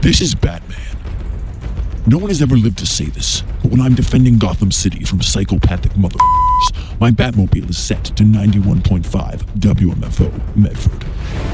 This is Batman. No one has ever lived to say this, but when I'm defending Gotham City from psychopathic motherfuckers, my Batmobile is set to 91.5 WMFO Medford.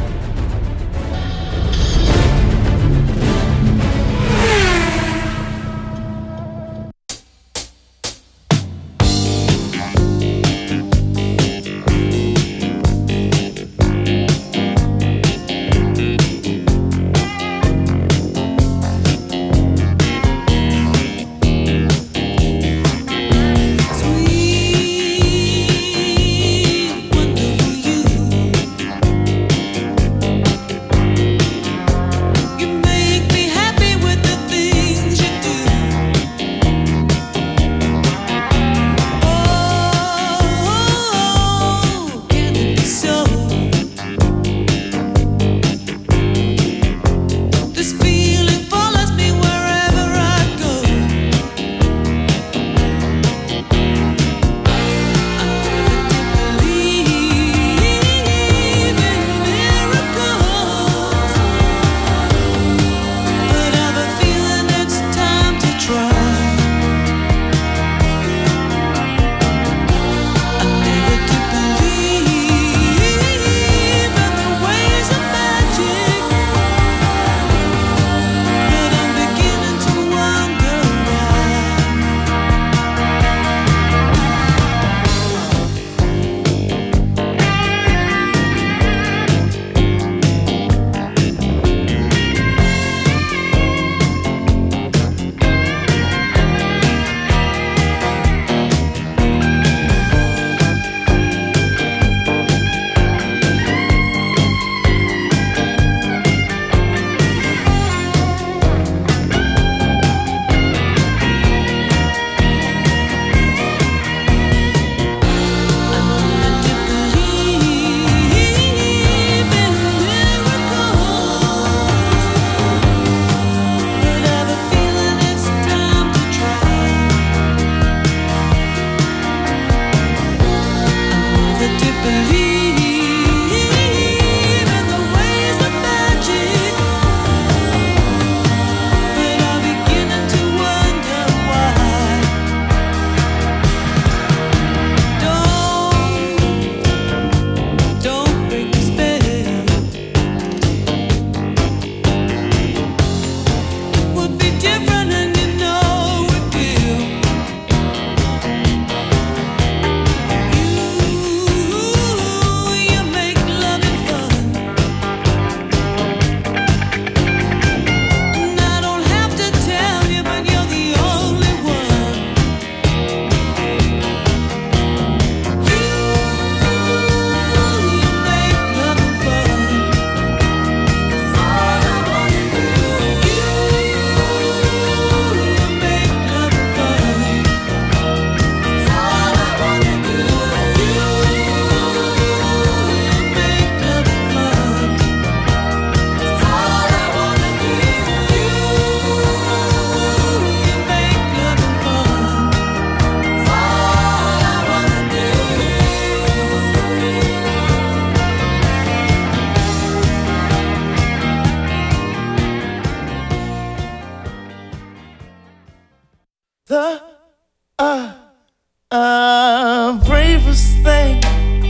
The bravest thing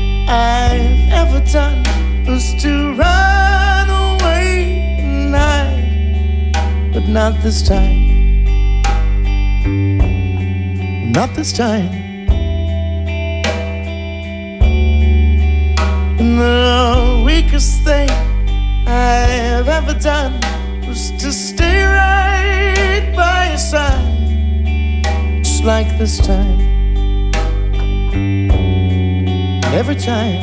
I've ever done was to run away at night, but not this time. Not this time. And the weakest thing I've ever done was to stay right by your side, just like this time. Every time.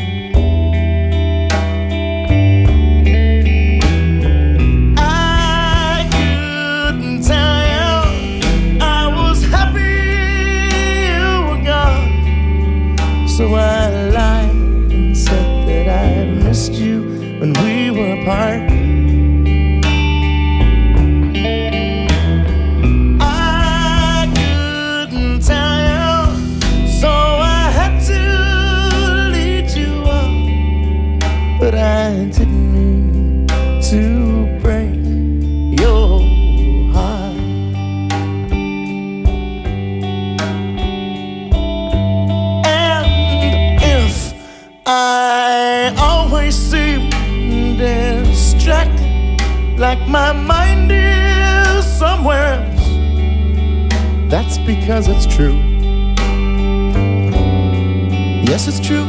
I couldn't tell you I was happy you were gone, so I lied and said that I missed you when we were apart. I couldn't tell you, so I had to lead you on, but I didn't mean to break your like my mind is somewhere else. That's because it's true. Yes, it's true.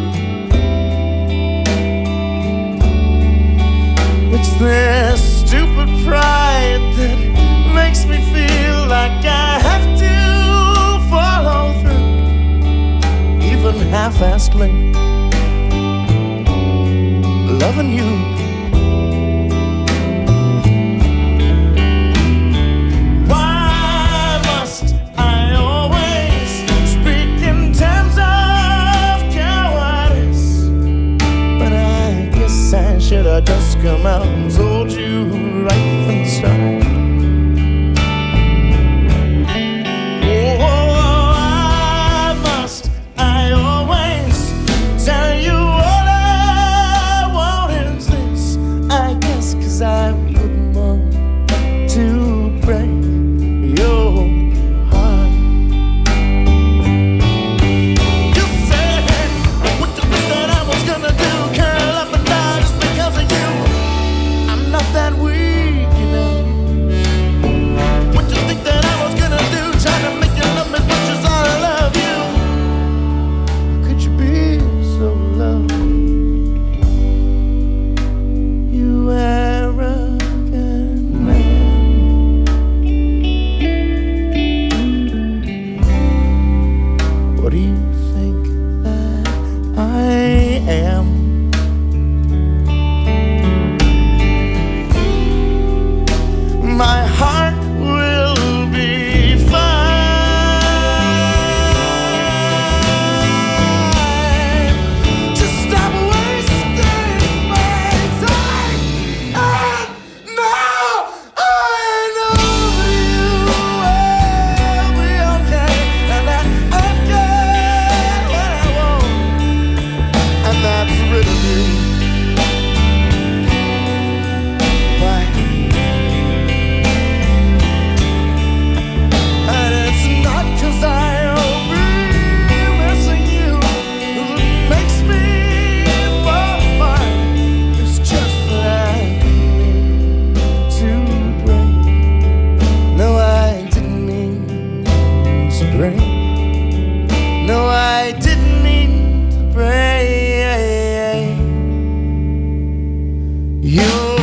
It's this stupid pride that makes me feel like I have to follow through, even half-assedly, loving you. Why must I always speak in terms of cowardice? But I guess I should have just come out and told you right from the start. I wouldn't want to break your heart. You said, what you think that I was gonna do? Curl up and die just because of you? I'm not that weak, you know. What you think that I was gonna do? Trying to make you love me as much as I love you? How could you be so low? You arrogant man. What do you think that I am? My heart will be fine. Just stop wasting my time. And now I know you will be okay, and that I've got what I want, and that's rid of you. Why? And it's not 'cause I'll be missing you that makes me fall apart. It's just that I didn't mean to break. No, I didn't mean to break. No, I didn't mean to break your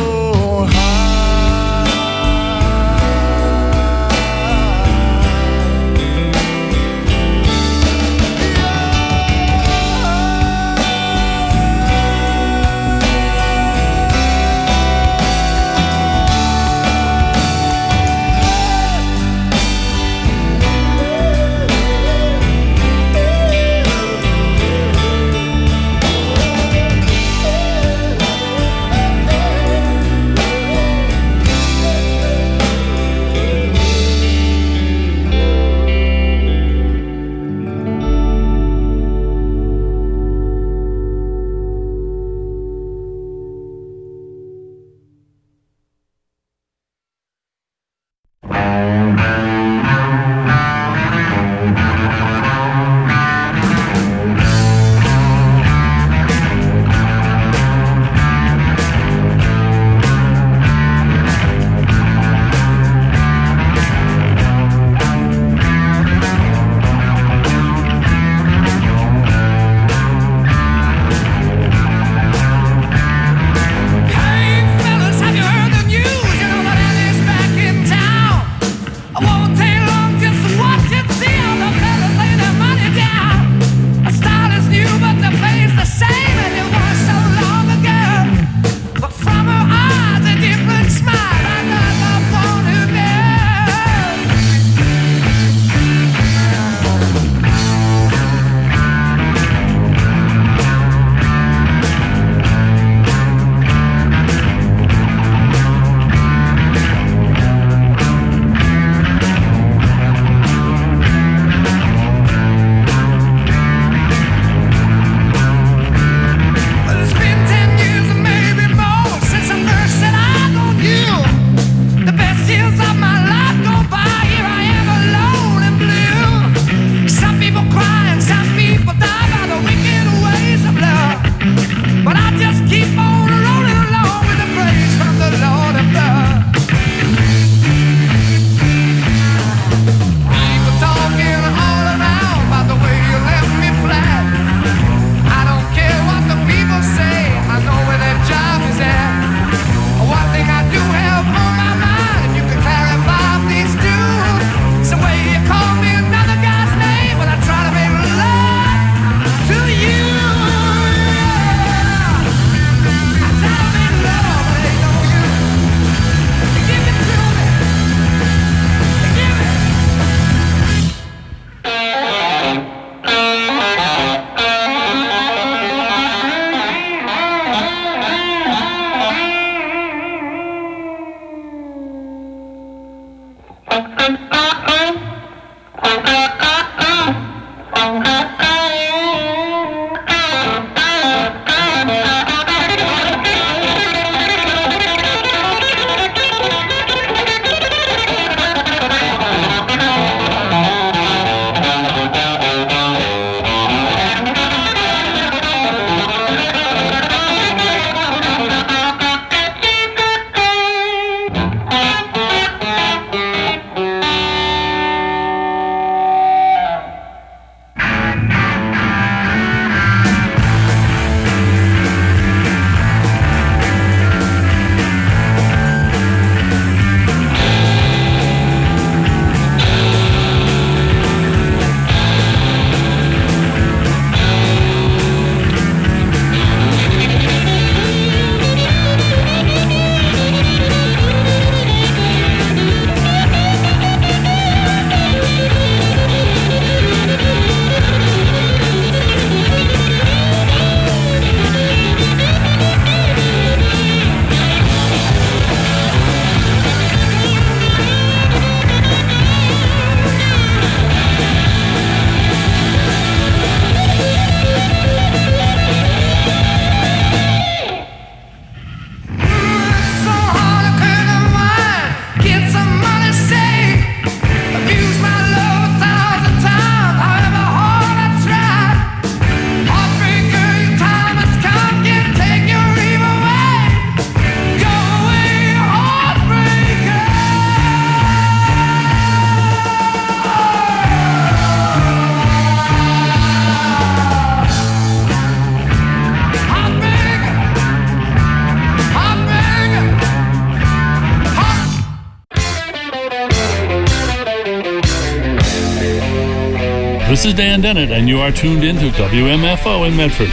This is Dan Dennett, and you are tuned into WMFO in Medford.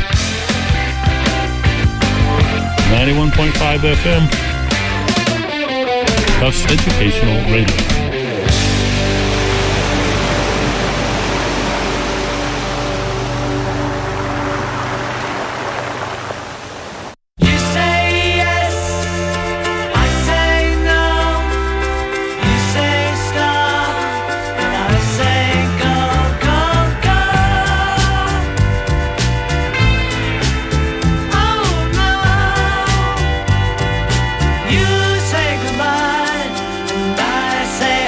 91.5 FM. Tufts Educational Radio. Say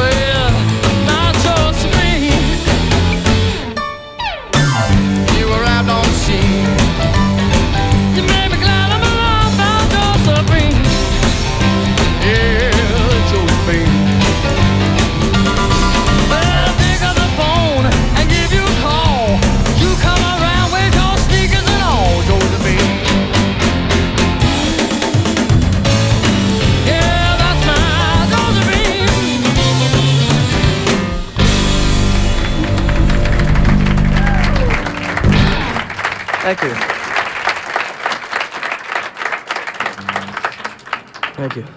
Well, my Josephine, you arrived on the scene. You made me glad I'm alive, my Josephine. Yeah, Josephine. Well, pick up the phone and give you a call. You come around with your sneakers and all, Josephine. Yeah, that's my Josephine. Thank you. Thank you.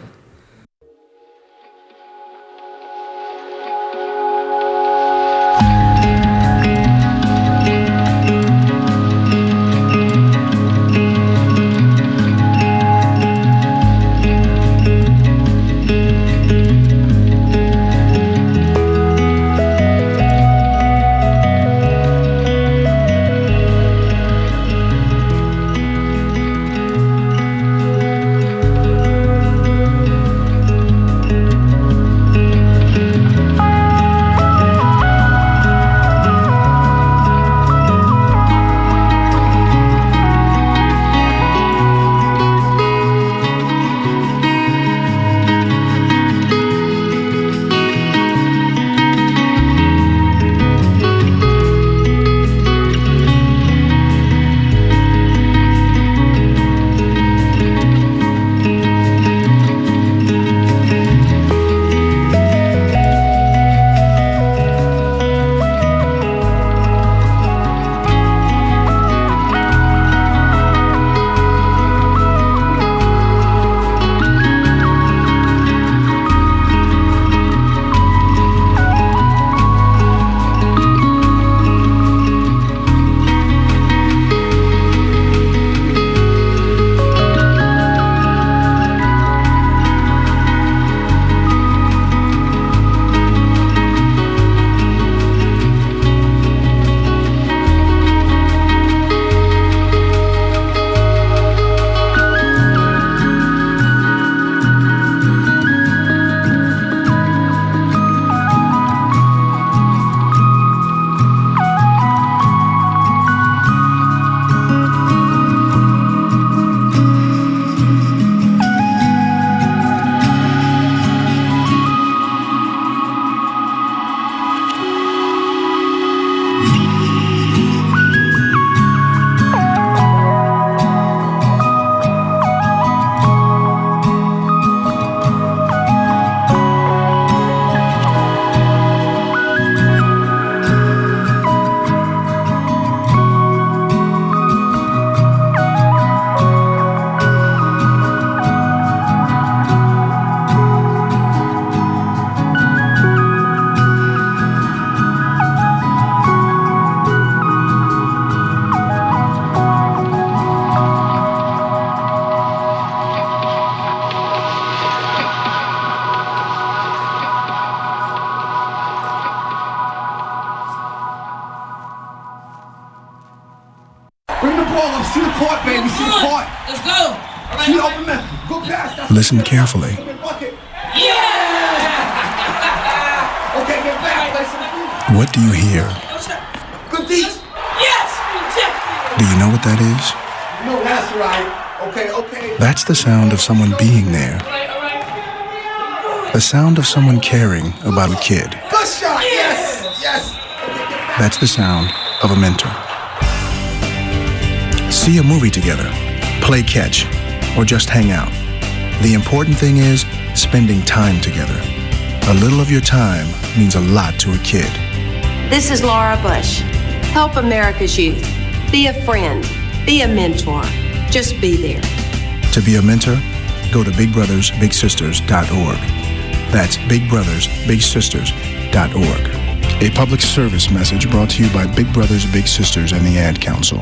See the court, baby. See the court. Let's go. See the open man. Go past. Listen carefully. Yeah. Okay, get back. What do you hear? Good deed. Yes. Do you know what that is? No, that's right. Okay. That's the sound of someone being there. The sound of someone caring about a kid. Good shot. Yes. That's the sound of a mentor. See a movie together, play catch, or just hang out. The important thing is spending time together. A little of your time means a lot to a kid. This is Laura Bush. Help America's youth. Be a friend. Be a mentor. Just be there. To be a mentor, go to bigbrothersbigsisters.org. That's bigbrothersbigsisters.org. A public service message brought to you by Big Brothers Big Sisters and the Ad Council.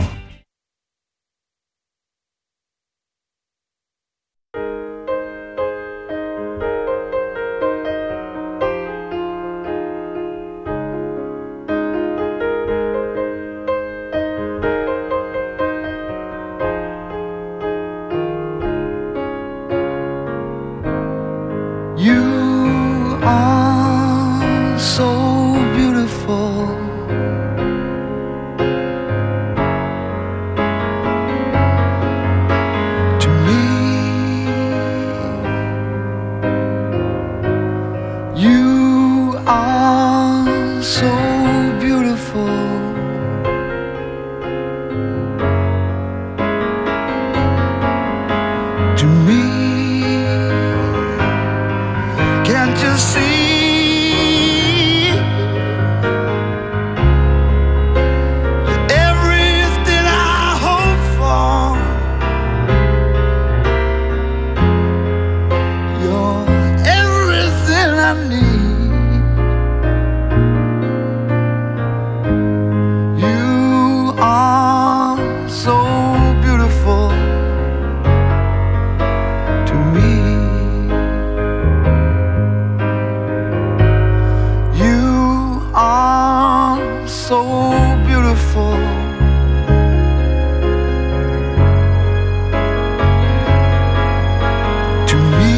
You are so beautiful. To me, you are so beautiful. To me, can't you see? Everything I hope for, you're everything I need. You are so beautiful to me. You are so beautiful. To me,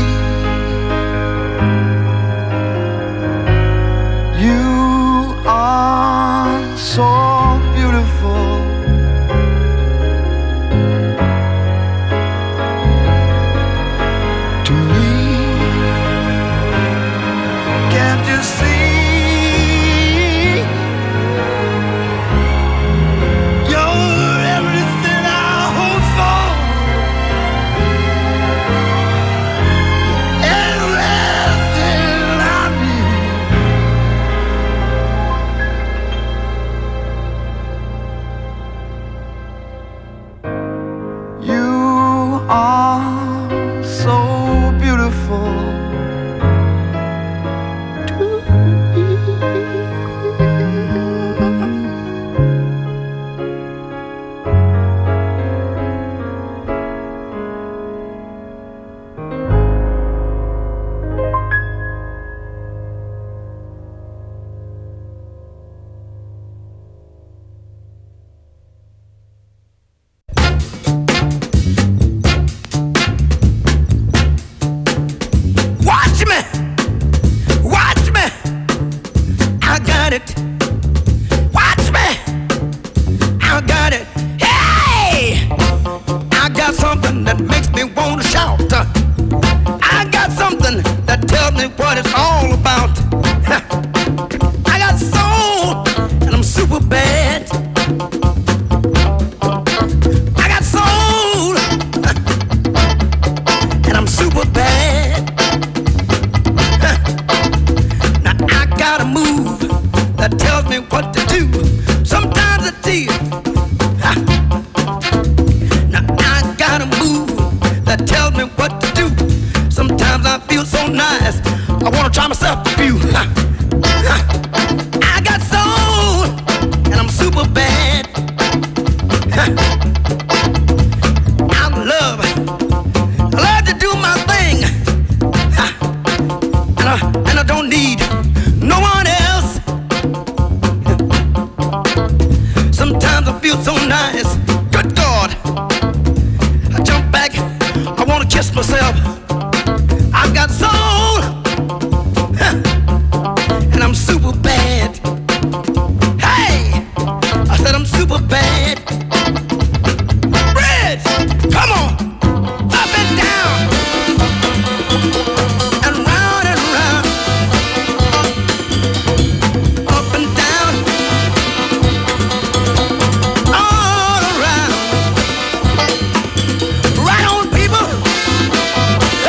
you are so beautiful. To me, can't you see? You're everything I hope for. Everything I need. You are so beautiful to me. Watch me, watch me, I got it. Watch me, I got it. Hey, I got something that makes me want to shout. I got something that tells me what it's all about. I got soul, and I'm super bad. I got soul, and I'm super bad. Now I got a move that tells me what to do. Sometimes it's easy. Now I got a move that tells me what to do. Sometimes I feel so nice, I wanna try myself a few. I got soul, and I'm super bad. I love to do my thing. And I don't need no one else. Sometimes I feel so nice. Good God, I jump back, I wanna kiss myself. I've got soul, and I'm super bad. Hey, I said I'm super bad. Bridge, come on, up and down, and round and round, up and down, all around. Right on, people.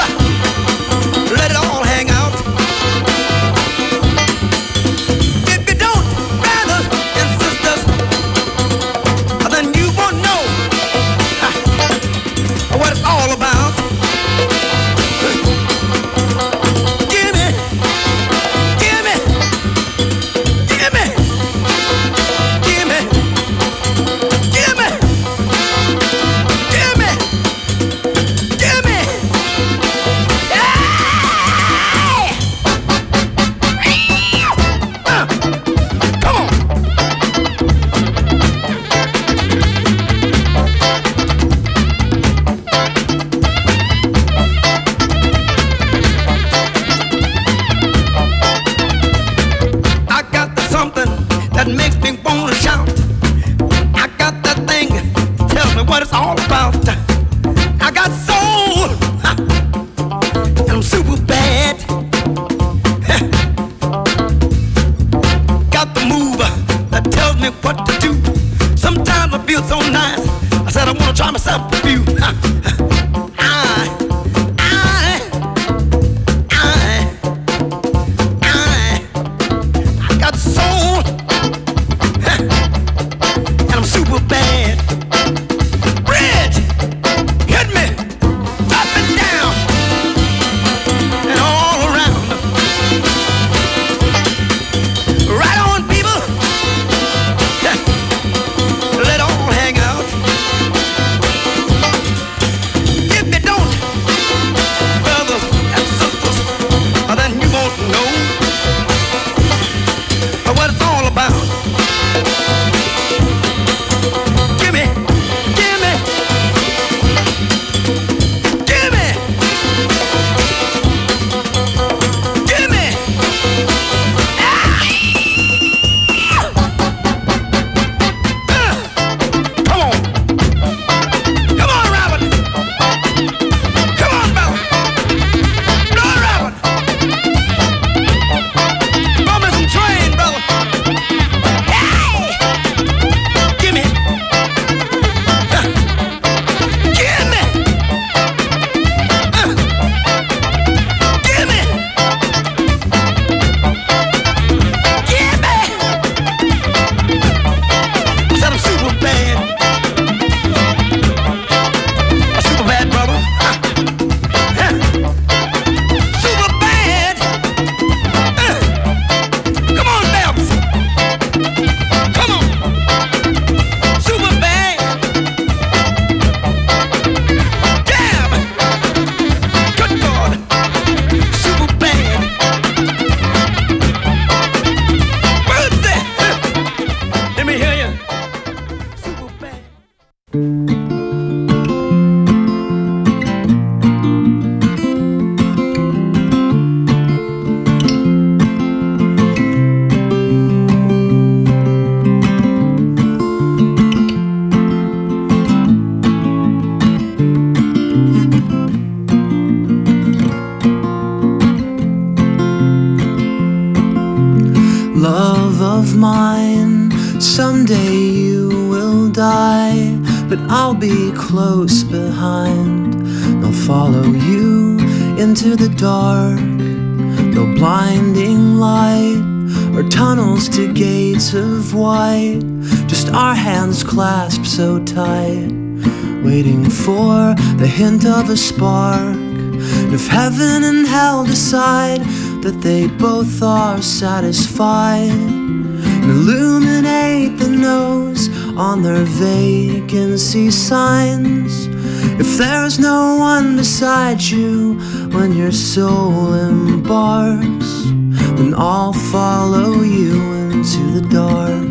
Love of mine, someday you will die, but I'll be close behind. They'll follow you into the dark, no blinding light or tunnels to gates of white, just our hands clasped so tight, waiting for the hint of a spark. And if heaven and hell decide that they both are satisfied, and illuminate the nose on their vacancy signs, if there's no one beside you when your soul embarks, then I'll follow you into the dark.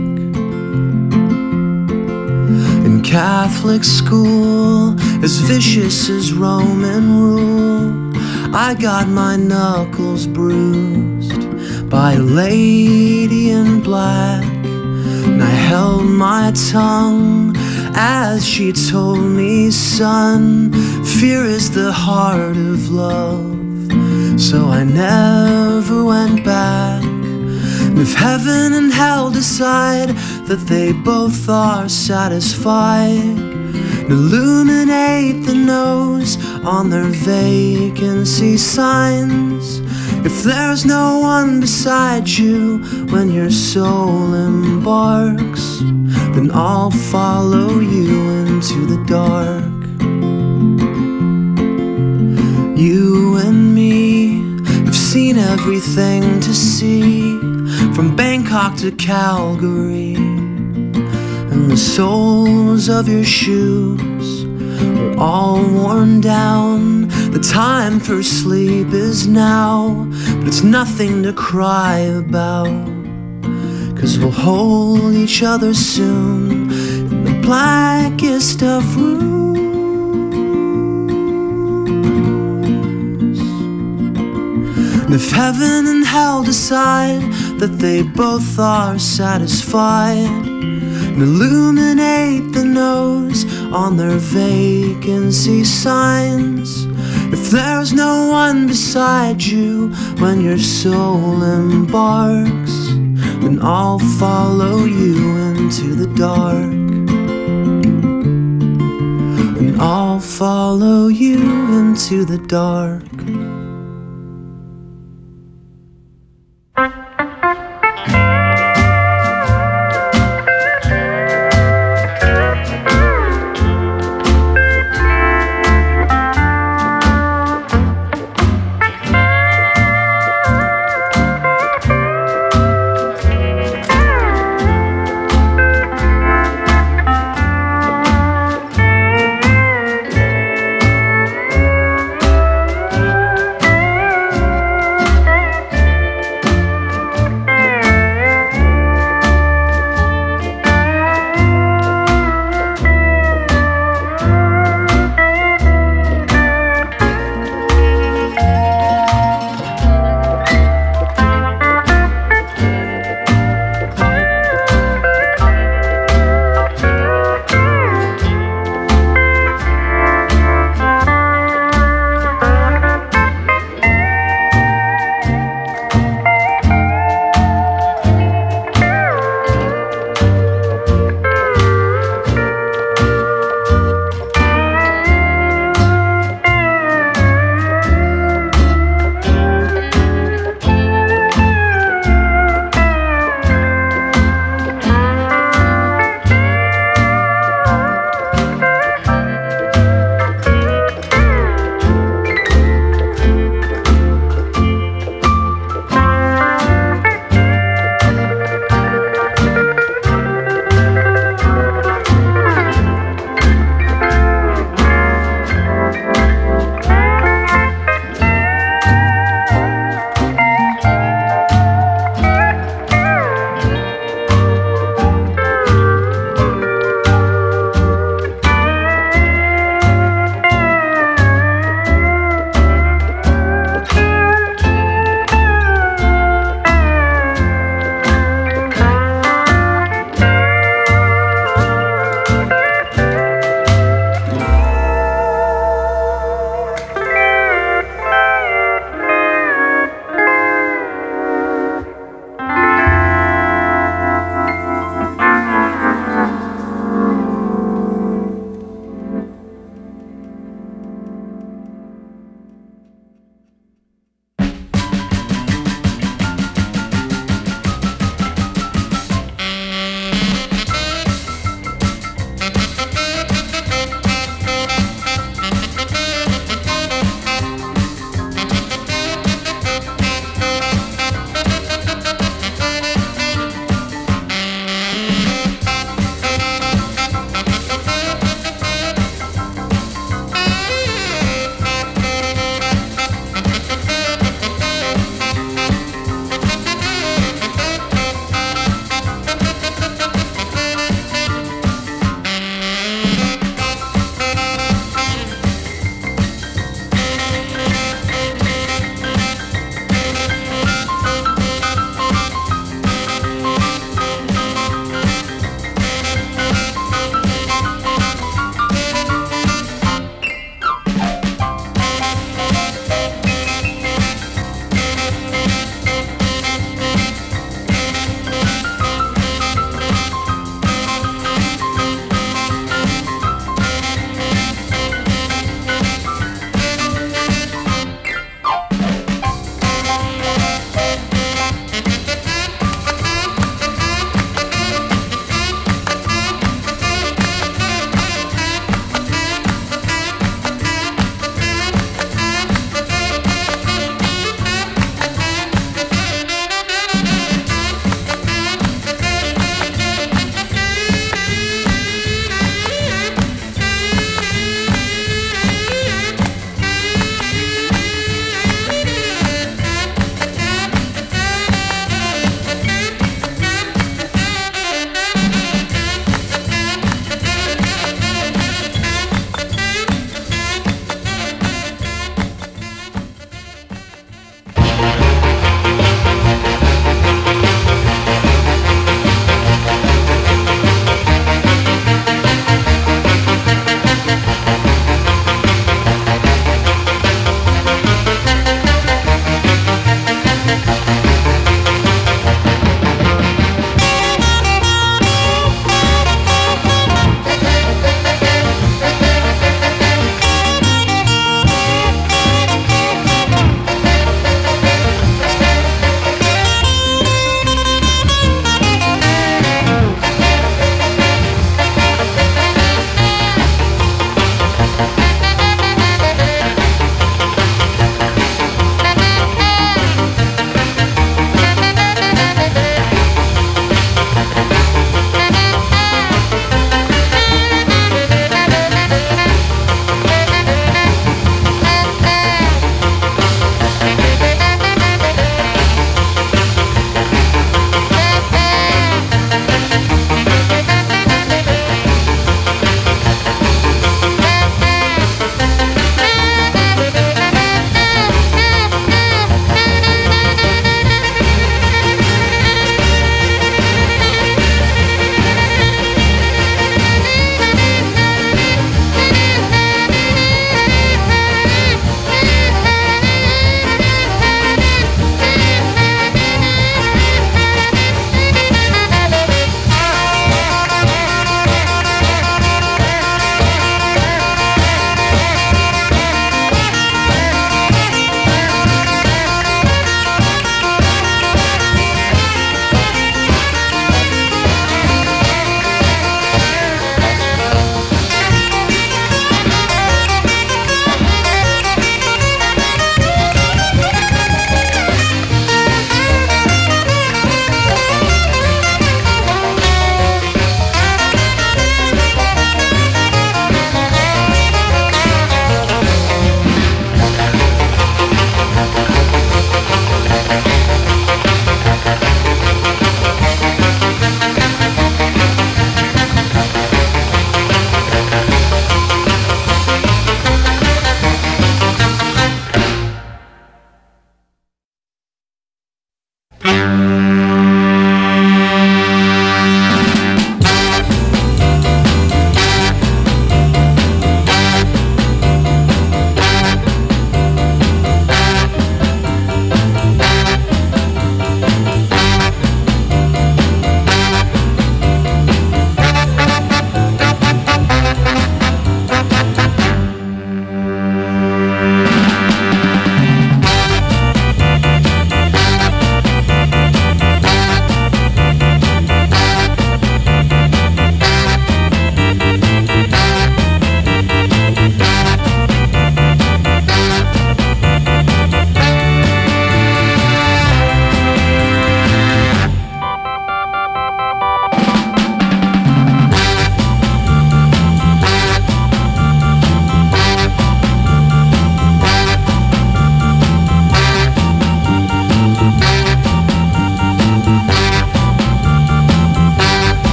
In Catholic school, as vicious as Roman rule, I got my knuckles bruised by a lady in black, and I held my tongue as she told me, son, fear is the heart of love. So I never went back. And if heaven and hell decide that they both are satisfied, and illuminate the nose on their vacancy signs, if there's no one beside you when your soul embarks, then I'll follow you into the dark. You and me have seen everything to see, from Bangkok to Calgary, and the soles of your shoes are all worn down. The time for sleep is now, but it's nothing to cry about, 'cause we'll hold each other soon in the blackest of rooms. And if heaven and hell decide that they both are satisfied, and illuminate the nose on their vacancy signs, if there's no one beside you when your soul embarks, then I'll follow you into the dark. And I'll follow you into the dark.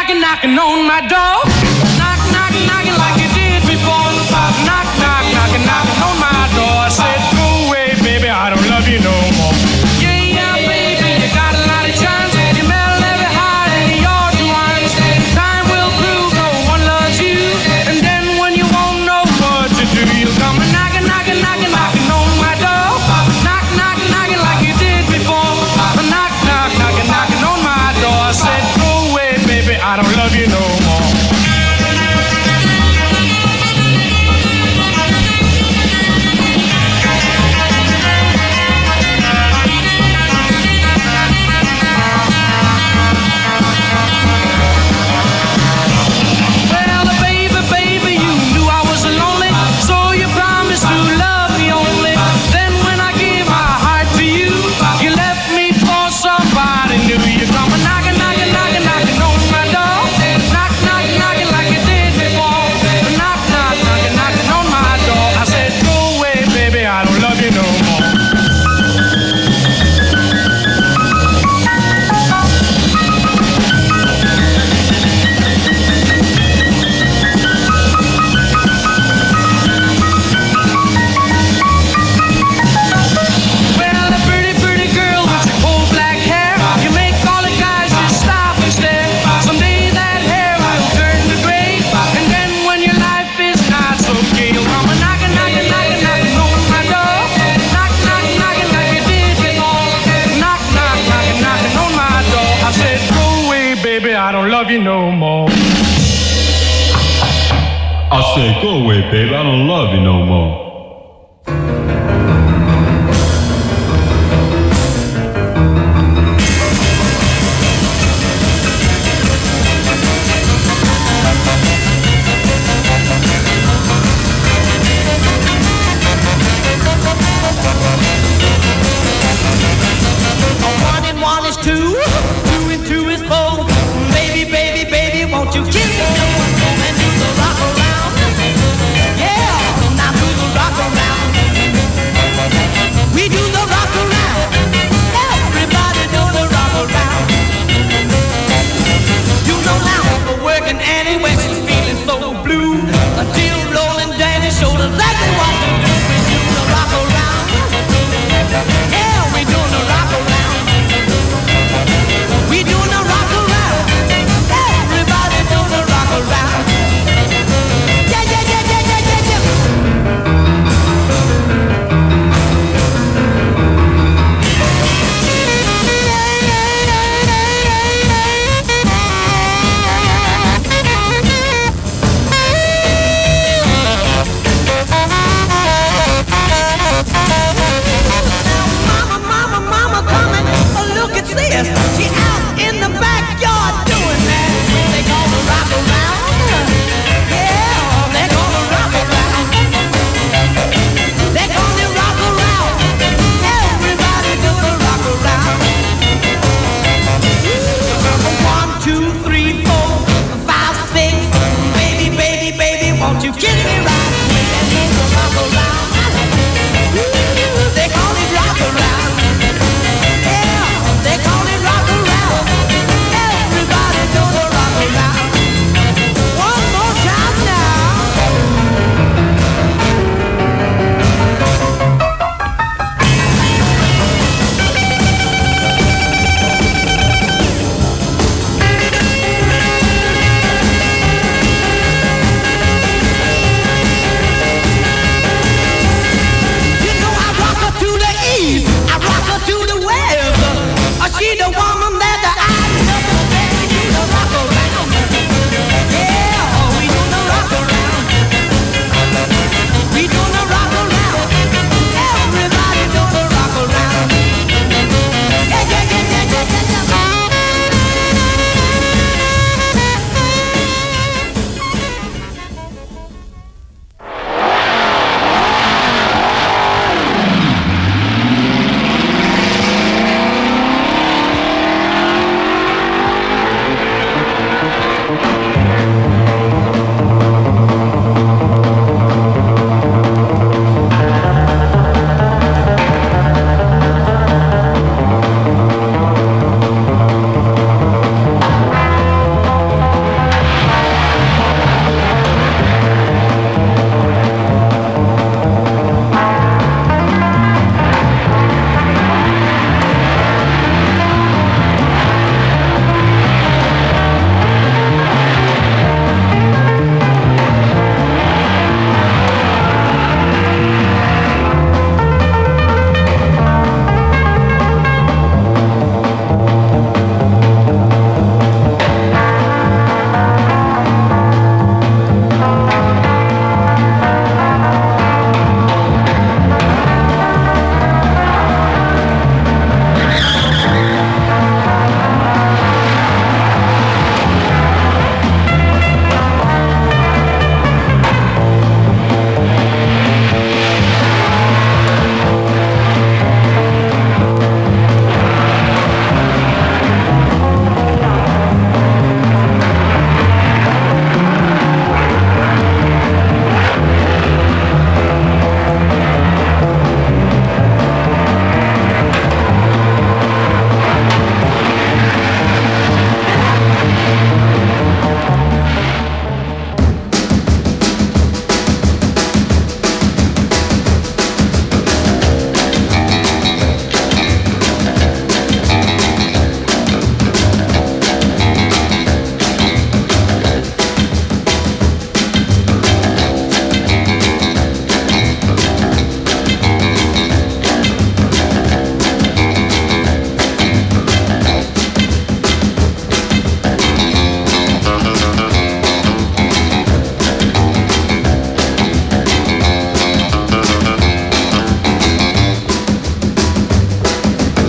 knocking, knocking on my door. Knock, knock, knocking like you did before. Knock, knock, knocking, knocking on my door. I said, go away, baby, I don't love you no more. Yeah, yeah, baby, you got a lot of chance. You melt every heart in your ones. Time will prove no one loves you. And then when you won't know what to do, you'll come and knocking, knocking, knocking, knocking on my door. Knock, knock, knocking like you did before. Knock, knock, knocking, knocking on my door. I said, go away, baby, I don't love you no more. I don't love you no more. I said, go away, baby, I don't love you no more.